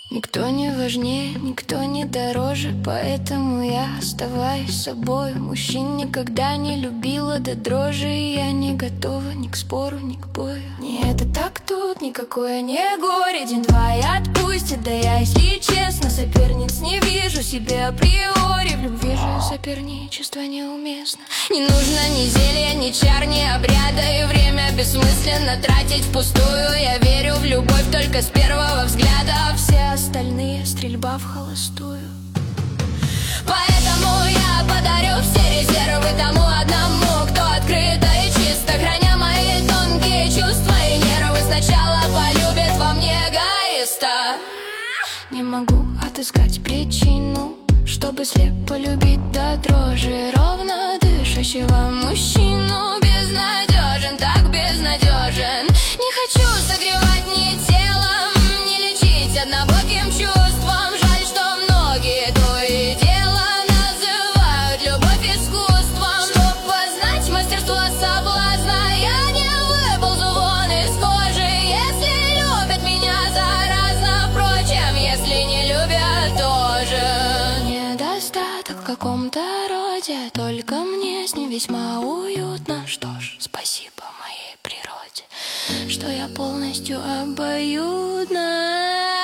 Никто не важнее, никто не дороже, поэтому я оставаюсь собой. Мужчин никогда не любила до дрожи, и я не готова ни к спору, ни к бою. Не это так тут, никакое не горе, день-два и отпустит. Да я, если честно, соперниц не вижу себе априори. В любви же соперничество неуместно. Не нужно ни зелья, ни чар, ни обряда, и время бессмысленно тратить впустую. Я верю в любовь только с первого взгляда, а все остальные стрельба в холостую. Поэтому я подарю все резервы тому одному, кто открыто и чисто, храня мои тонкие чувства и нервы, сначала полюбит во мне эгоиста. Не могу отыскать причину, чтобы слепо любить до дрожи ровно дышащего мужчину. Безнадежен, так безнадежен. Не хочу согревать ни телом, не лечить однобоким чувством. Жаль, что многие то и дело называют любовь искусством. Чтоб познать мастерство соблазна, я не выползу вон из кожи. Если любят меня заразно, впрочем, если не любят тоже. Недостаток в каком-то роде, только мне с ним весьма уютно. Что ж, спасибо моей природе, что я полностью обоюдна.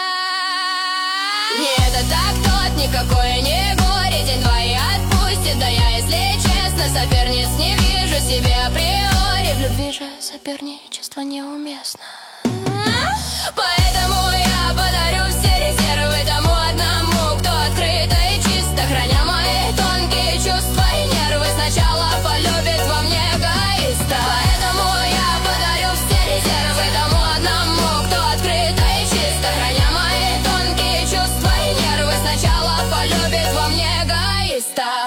Не это так тот, никакое не горе, день-два и отпустит. Да я, если честно, соперниц не вижу себе априори. В любви же соперничество неуместно. Поэтому я подарю все резервы тому одному, кто открыто и чисто, храня мои тонкие чувства и нервы, сначала полюбит во мне эгоиста. Поэтому я подарю все резервы тому одному, кто открыто и чисто, храня мои тонкие чувства и нервы, сначала полюбит во мне эгоиста.